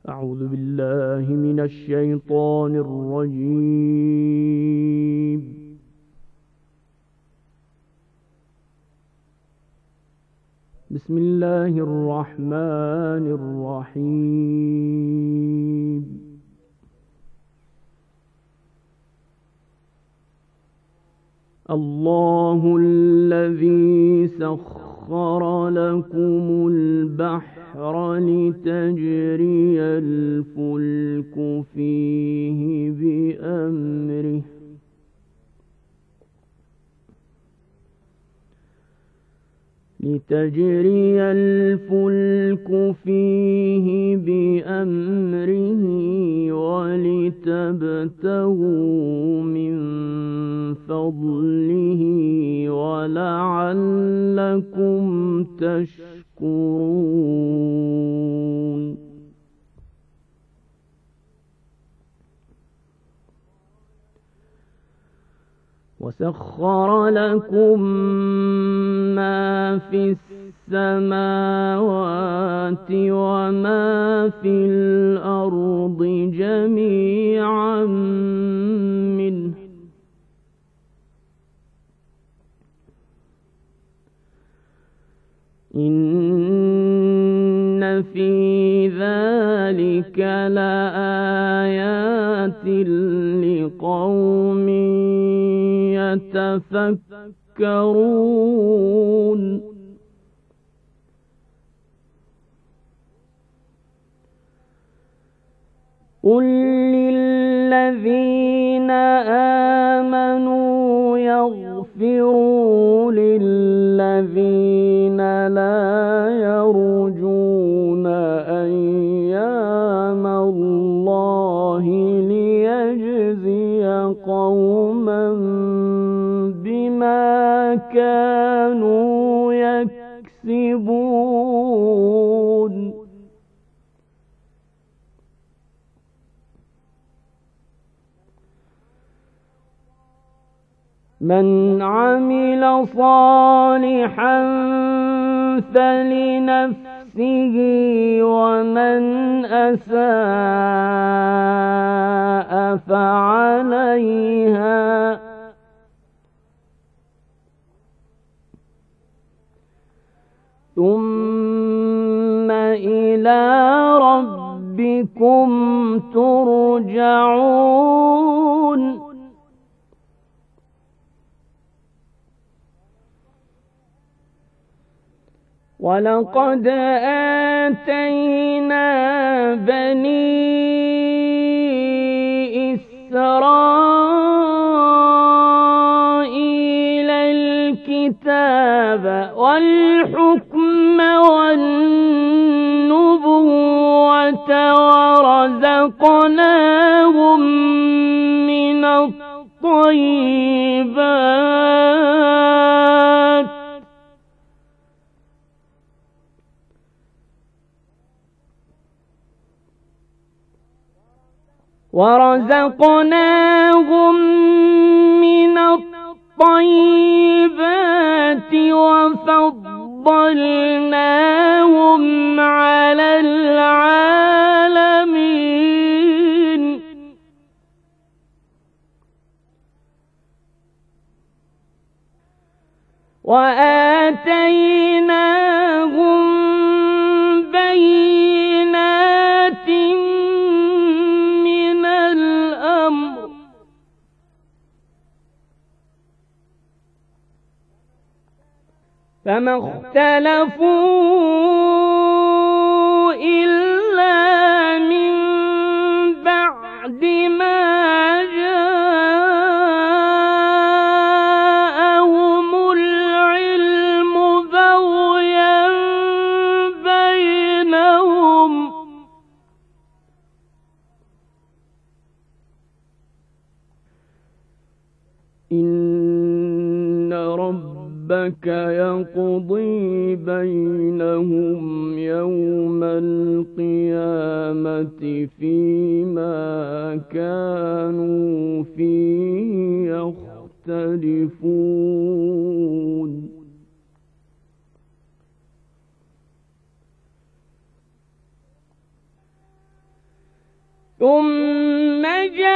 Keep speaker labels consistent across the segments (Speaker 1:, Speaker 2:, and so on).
Speaker 1: أعوذ بالله من الشيطان الرجيم. بسم الله الرحمن الرحيم. الله الذي سخر لكم البحر لتجري الفلك فيه بأمره ولتبتغوا من فضله ولعلكم تشكرون. وسخر لكم ما في السماوات وما في الأرض جميعا منه إن في ذلك لآيات لقوم يتفكرون. قل للذين آمنوا يغفروا للذين لا يرجون أيام الله ليجزي قوما بما كانوا يكسبون. من عمل صالحا فلنفسه ومن أساء فعليها ثم إلى ربكم ترجعون. ولقد آتينا بني إسرائيل الكتاب والحكم والنبوة ورزقناهم من الطيبات وفضلناهم على العالمين. وآتيناهم بينات من الأمر فما اختلفوا إلا من بعد ما جاءهم العلم بغيا بينهم إن ربك يقضي بينهم يوم القيامة فيما كانوا فيه يختلفون. ثم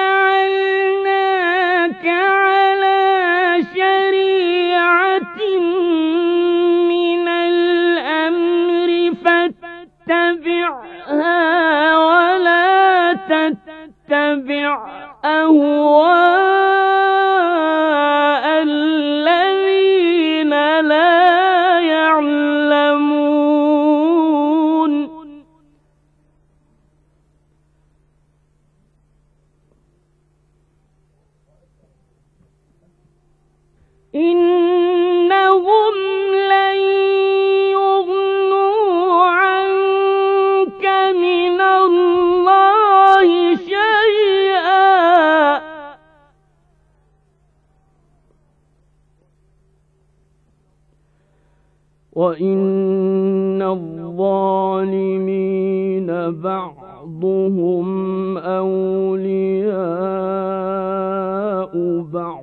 Speaker 1: جعلناك على شريعة من الأمر فاتبعها ولا تتبع أهواء الذين لا يعلمون. إنهم لن يغنوا عنك من الله شيئا وإن الظالمين بعضهم أولياء بعض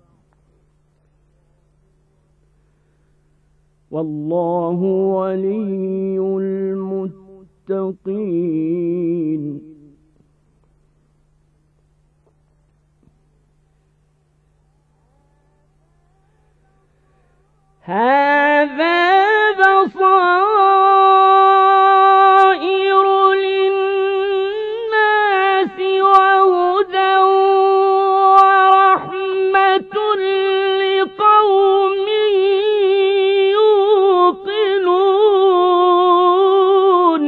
Speaker 1: والله ولي المتقين. هذا بصائر للناس وهدى ورحمة لقوم يوقنون.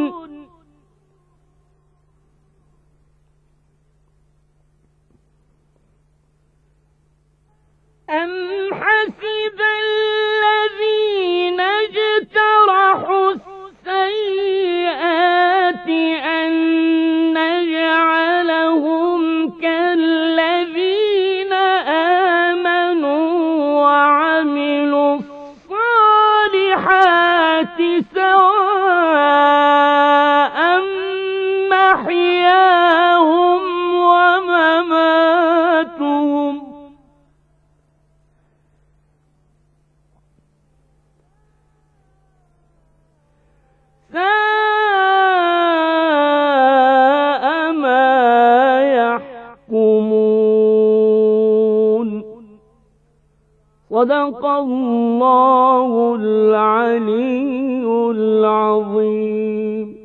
Speaker 1: أم حسب الذين اجترحوا السيئات أن نجعلهم كالذين آمنوا وعملوا الصالحات سواء محياهم ومماتهم ساء ما يحكمون. صدق الله العلي العظيم.